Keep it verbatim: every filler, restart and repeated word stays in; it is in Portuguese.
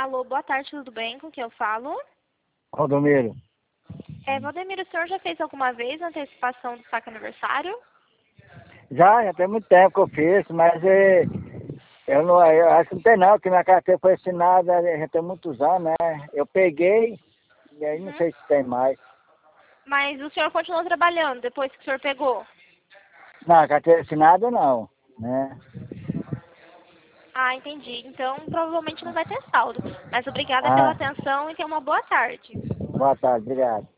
Alô, boa tarde, tudo bem? Com quem eu falo? Rodomiro. É, Valdemiro, o senhor já fez alguma vez a antecipação do saque aniversário? Já, já tem muito tempo que eu fiz, mas é, eu, não, eu acho que não tem não, porque minha carteira foi assinada já tem muitos anos, né? Eu peguei e aí não Uhum. sei se tem mais. Mas o senhor continuou trabalhando depois que o senhor pegou? Não, carteira assinada não, né? Ah, entendi. Então, provavelmente não vai ter saldo. Mas obrigada pela Ah, atenção e tenha uma boa tarde. boa tarde, obrigado.